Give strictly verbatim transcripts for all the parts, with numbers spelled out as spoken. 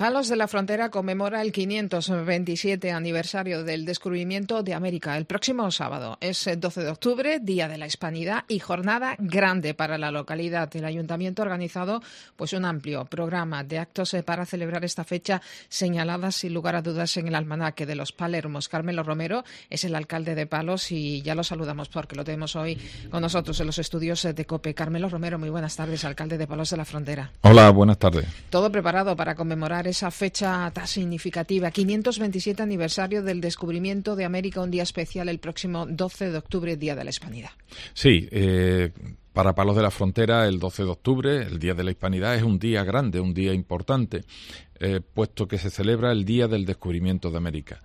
Palos de la Frontera conmemora el quinientos veintisiete aniversario del descubrimiento de América. El próximo sábado es el doce de octubre, Día de la Hispanidad y jornada grande para la localidad. El Ayuntamiento ha organizado pues, un amplio programa de actos para celebrar esta fecha señalada sin lugar a dudas en el almanaque de los Palermos. Carmelo Romero es el alcalde de Palos y ya lo saludamos porque lo tenemos hoy con nosotros en los estudios de COPE. Carmelo Romero, muy buenas tardes, alcalde de Palos de la Frontera. Hola, buenas tardes. Todo preparado para conmemorar esa fecha tan significativa, quinientos veintisiete aniversario del descubrimiento de América, un día especial el próximo doce de octubre, Día de la Hispanidad. Sí, eh, para Palos de la Frontera el doce de octubre, el Día de la Hispanidad, es un día grande, un día importante, eh, puesto que se celebra el Día del Descubrimiento de América.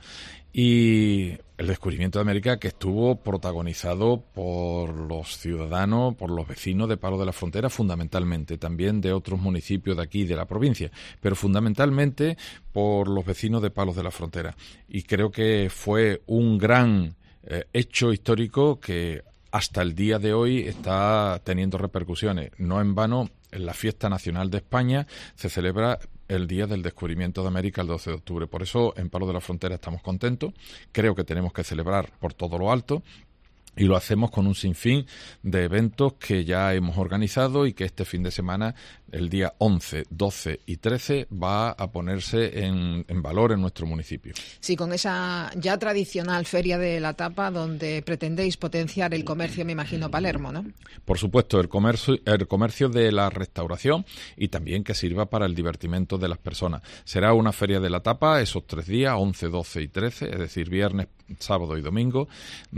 Y el descubrimiento de América que estuvo protagonizado por los ciudadanos, por los vecinos de Palos de la Frontera, fundamentalmente, también de otros municipios de aquí, de la provincia, pero fundamentalmente por los vecinos de Palos de la Frontera. Y creo que fue un gran eh, hecho histórico que hasta el día de hoy está teniendo repercusiones. No en vano, en la Fiesta Nacional de España se celebra el Día del Descubrimiento de América el doce de octubre. Por eso en Palos de la Frontera estamos contentos. Creo que tenemos que celebrar por todo lo alto. Y lo hacemos con un sinfín de eventos que ya hemos organizado y que este fin de semana, el día once, doce y trece, va a ponerse en, en valor en nuestro municipio. Sí, con esa ya tradicional Feria de la Tapa, donde pretendéis potenciar el comercio, me imagino, Palermo, ¿no? Por supuesto, el comercio, el comercio de la restauración y también que sirva para el divertimento de las personas. Será una Feria de la Tapa esos tres días, once, doce y trece, es decir, viernes, sábado y domingo,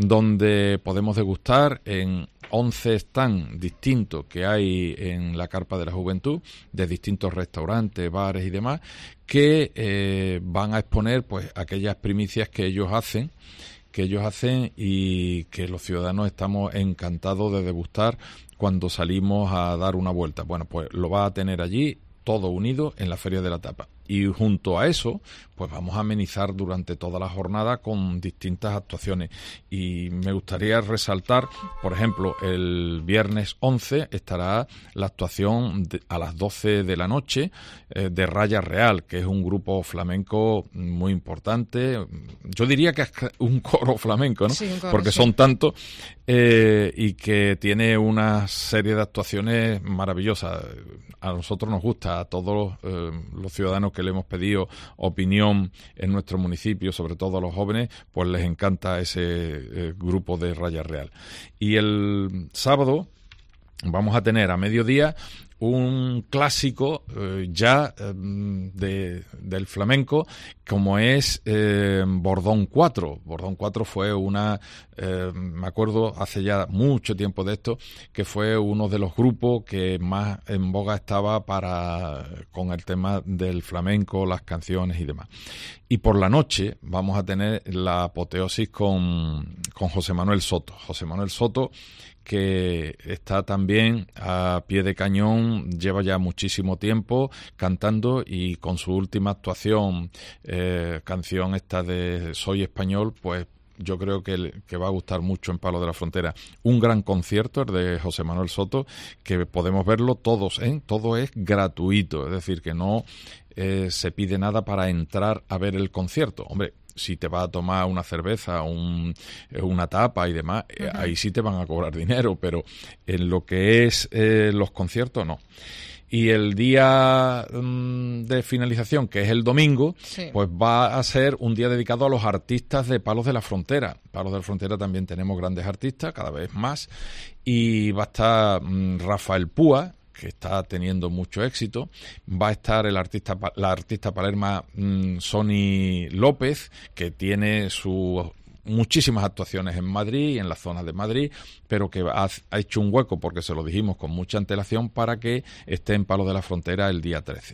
donde podemos degustar en once stands distintos que hay en la Carpa de la Juventud, de distintos restaurantes, bares y demás, que eh, van a exponer pues aquellas primicias que ellos hacen, que ellos hacen y que los ciudadanos estamos encantados de degustar cuando salimos a dar una vuelta. Bueno, pues lo va a tener allí todo unido en la Feria de la Tapa. Y junto a eso, pues vamos a amenizar durante toda la jornada con distintas actuaciones. Y me gustaría resaltar, por ejemplo, el viernes once estará la actuación de, a las doce de la noche eh, de Raya Real, que es un grupo flamenco muy importante. Yo diría que es un coro flamenco, ¿no? Sí, un coro, porque sí. son tantos eh, y que tiene una serie de actuaciones maravillosas. A nosotros nos gusta, a todos eh, los ciudadanos que le hemos pedido opinión en nuestro municipio, sobre todo a los jóvenes, pues les encanta ese eh, grupo de Raya Real. Y el sábado vamos a tener a mediodía un clásico eh, ya eh, de, del flamenco, como es eh, Bordón cuatro. Bordón cuatro fue una, eh, me acuerdo hace ya mucho tiempo de esto, que fue uno de los grupos que más en boga estaba para con el tema del flamenco, las canciones y demás. Y por la noche vamos a tener la apoteosis con, con José Manuel Soto. José Manuel Soto, que está también a pie de cañón, lleva ya muchísimo tiempo cantando y con su última actuación, eh, canción esta de Soy Español, pues yo creo que, que va a gustar mucho en Palos de la Frontera. Un gran concierto, el de José Manuel Soto, que podemos verlo todos, ¿eh? Todo es gratuito, es decir, que no eh, se pide nada para entrar a ver el concierto. Hombre, si te vas a tomar una cerveza, un, una tapa y demás, uh-huh. eh, ahí sí te van a cobrar dinero, pero en lo que es eh, los conciertos, no. Y el día um, de finalización, que es el domingo, sí. pues va a ser un día dedicado a los artistas de Palos de la Frontera. Palos de la Frontera también tenemos grandes artistas, cada vez más, y va a estar um, Rafael Púa, que está teniendo mucho éxito. Va a estar el artista, la artista palerma mmm, Sony López, que tiene sus muchísimas actuaciones en Madrid y en las zonas de Madrid, pero que ha, ha hecho un hueco, porque se lo dijimos con mucha antelación, para que esté en Palos de la Frontera el día trece.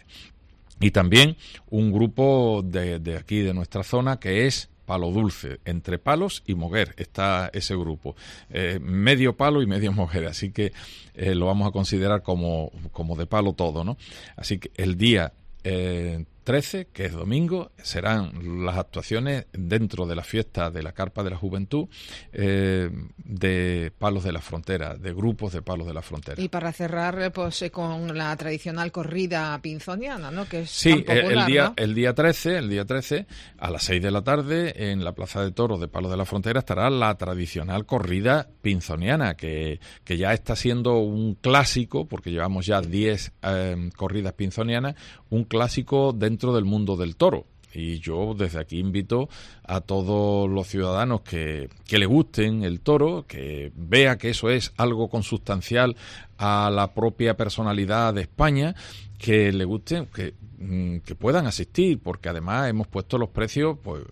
Y también un grupo de, de aquí, de nuestra zona, que es Palo Dulce, entre Palos y Moguer está ese grupo, eh, medio palo y medio Moguer, así que eh, lo vamos a considerar como, como de palo todo, ¿no? Así que el día eh, trece, que es domingo, serán las actuaciones dentro de la fiesta de la Carpa de la Juventud eh, de Palos de la Frontera, de grupos de Palos de la Frontera. Y para cerrar, pues eh, con la tradicional corrida pinzoniana, ¿no? Que es sí, tan popular, el día, ¿no? el día trece, el día trece, a las seis de la tarde, en la Plaza de Toros de Palos de la Frontera estará la tradicional corrida pinzoniana, que, que ya está siendo un clásico, porque llevamos ya diez eh, corridas pinzonianas, un clásico dentro del mundo del toro. Y yo desde aquí invito a todos los ciudadanos que, que le gusten el toro, que vea que eso es algo consustancial a la propia personalidad de España, que le gusten, que, que puedan asistir, porque además hemos puesto los precios, pues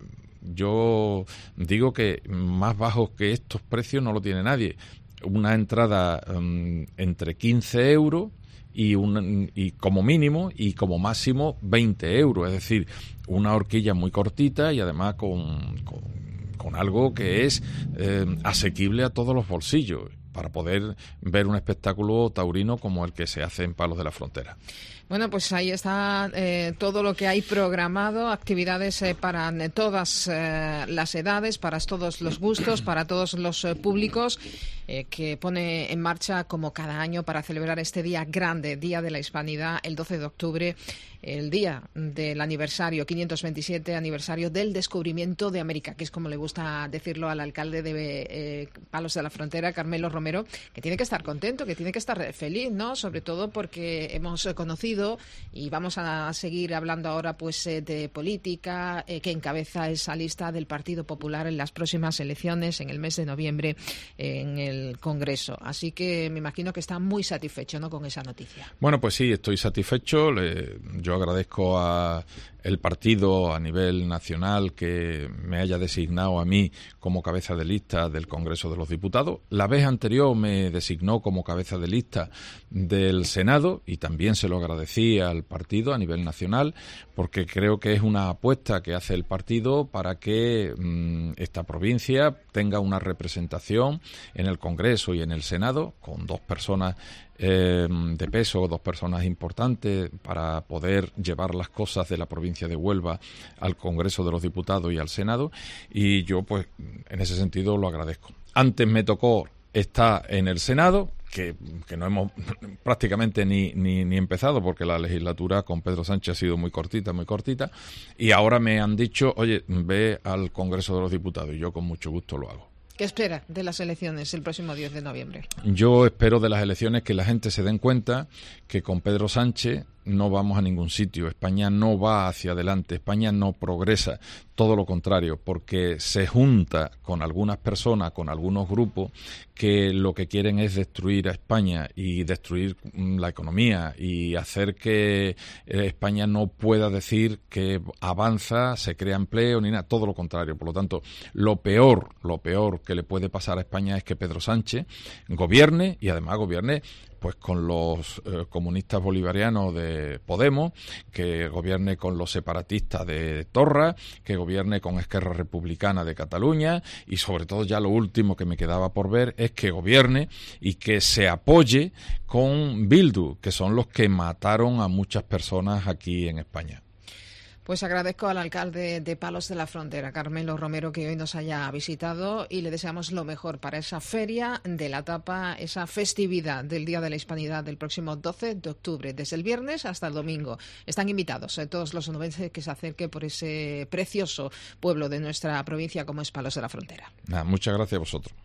yo digo que más bajos que estos precios no lo tiene nadie. Una entrada um, entre quince euros y, un, y como mínimo y como máximo veinte euros, es decir, una horquilla muy cortita y además con, con, con algo que es eh, asequible a todos los bolsillos, para poder ver un espectáculo taurino como el que se hace en Palos de la Frontera. Bueno, pues ahí está eh, todo lo que hay programado, actividades eh, para eh, todas eh, las edades, para todos los gustos, para todos los eh, públicos, eh, que pone en marcha como cada año para celebrar este día grande, Día de la Hispanidad, el doce de octubre, el día del aniversario, quinientos veintisiete aniversario del descubrimiento de América, que es como le gusta decirlo al alcalde de eh, Palos de la Frontera, Carmelo Romero, que tiene que estar contento, que tiene que estar feliz, ¿no? Sobre todo porque hemos eh, conocido y vamos a seguir hablando ahora pues eh, de política, eh, que encabeza esa lista del Partido Popular en las próximas elecciones en el mes de noviembre eh, en el Congreso. Así que me imagino que está muy satisfecho, ¿no?, con esa noticia. Bueno, pues sí, estoy satisfecho. Le, yo agradezco a el partido a nivel nacional que me haya designado a mí como cabeza de lista del Congreso de los Diputados. La vez anterior me designó como cabeza de lista del Senado y también se lo agradecí al partido a nivel nacional, porque creo que es una apuesta que hace el partido para que mmm, esta provincia tenga una representación en el Congreso y en el Senado con dos personas Eh, de peso, dos personas importantes para poder llevar las cosas de la provincia de Huelva al Congreso de los Diputados y al Senado, y yo pues en ese sentido lo agradezco. Antes me tocó estar en el Senado, que, que no hemos prácticamente ni, ni, ni empezado, porque la legislatura con Pedro Sánchez ha sido muy cortita, muy cortita, y ahora me han dicho, oye, ve al Congreso de los Diputados, y yo con mucho gusto lo hago. ¿Qué espera de las elecciones el próximo diez de noviembre? Yo espero de las elecciones que la gente se den cuenta que con Pedro Sánchez no vamos a ningún sitio. España no va hacia adelante, España no progresa, todo lo contrario, porque se junta con algunas personas, con algunos grupos que lo que quieren es destruir a España y destruir la economía y hacer que España no pueda decir que avanza, se crea empleo ni nada, todo lo contrario. Por lo tanto, lo peor, lo peor que le puede pasar a España es que Pedro Sánchez gobierne, y además gobierne pues con los eh, comunistas bolivarianos de Podemos, que gobierne con los separatistas de Torra, que gobierne con Esquerra Republicana de Cataluña, y sobre todo ya lo último que me quedaba por ver es que gobierne y que se apoye con Bildu, que son los que mataron a muchas personas aquí en España. Pues agradezco al alcalde de Palos de la Frontera, Carmelo Romero, que hoy nos haya visitado, y le deseamos lo mejor para esa feria de la tapa, esa festividad del Día de la Hispanidad del próximo doce de octubre, desde el viernes hasta el domingo. Están invitados eh, todos los onubenses que se acerquen por ese precioso pueblo de nuestra provincia como es Palos de la Frontera. Nah, muchas gracias a vosotros.